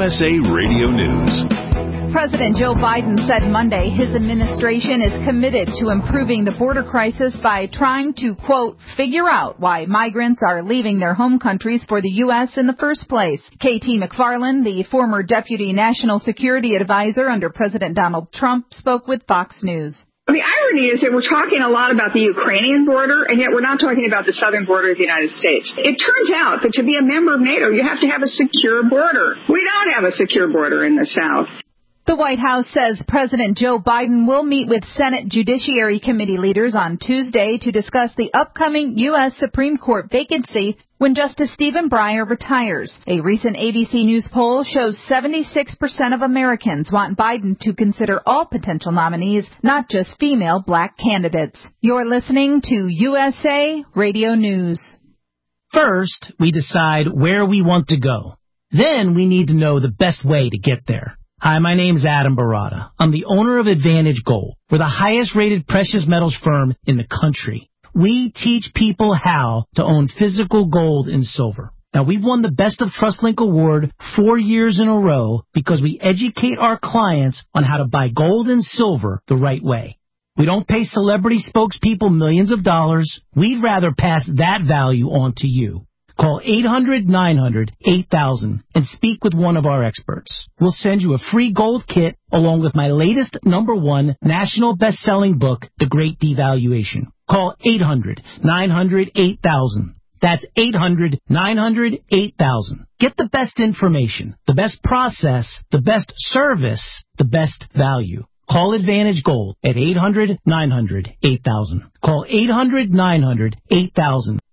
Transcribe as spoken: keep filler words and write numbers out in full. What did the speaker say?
S A Radio News. President Joe Biden said Monday his administration is committed to improving the border crisis by trying to, quote, figure out why migrants are leaving their home countries for the U S in the first place. K T McFarland, the former Deputy National Security Advisor under President Donald Trump, spoke with Fox News. The irony is that we're talking a lot about the Ukrainian border, and yet we're not talking about the southern border of the United States. It turns out that to be a member of NATO, you have to have a secure border. We don't have a secure border in the South. The White House says President Joe Biden will meet with Senate Judiciary Committee leaders on Tuesday to discuss the upcoming U S Supreme Court vacancy when Justice Stephen Breyer retires. A recent A B C News poll shows seventy-six percent of Americans want Biden to consider all potential nominees, not just female black candidates. You're listening to U S A Radio News. First, we decide where we want to go. Then we need to know the best way to get there. Hi, my name's Adam Barata. I'm the owner of Advantage Gold. We're the highest-rated precious metals firm in the country. We teach people how to own physical gold and silver. Now, we've won the Best of TrustLink Award four years in a row because we educate our clients on how to buy gold and silver the right way. We don't pay celebrity spokespeople millions of dollars. We'd rather pass that value on to you. Call eight hundred nine hundred eight thousand and speak with one of our experts. We'll send you a free gold kit along with my latest number one national best-selling book, The Great Devaluation. Call eight hundred nine hundred eight thousand. That's eight hundred nine hundred eight thousand. Get the best information, the best process, the best service, the best value. Call Advantage Gold at eight hundred nine hundred eight thousand. Call eight hundred nine hundred eight thousand.